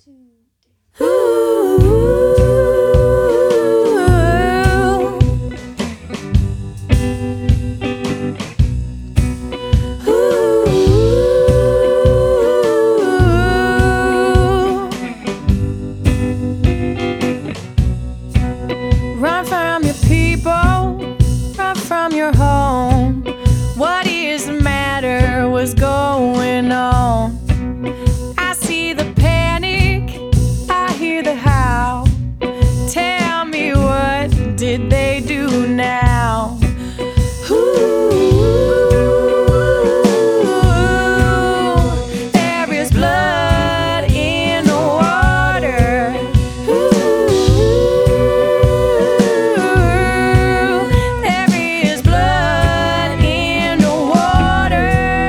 Run from your people, run from your home. What is the matter? What's going on? I see the panic, I hear the howl. Tell me, what did they do now? There is blood in the water. There is blood in the water.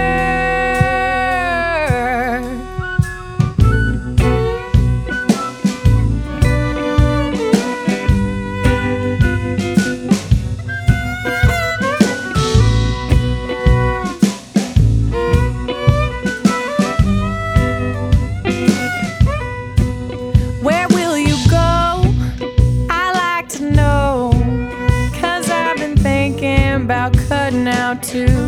Where will you go? I like to know, 'cause I've been thinking about cutting out too.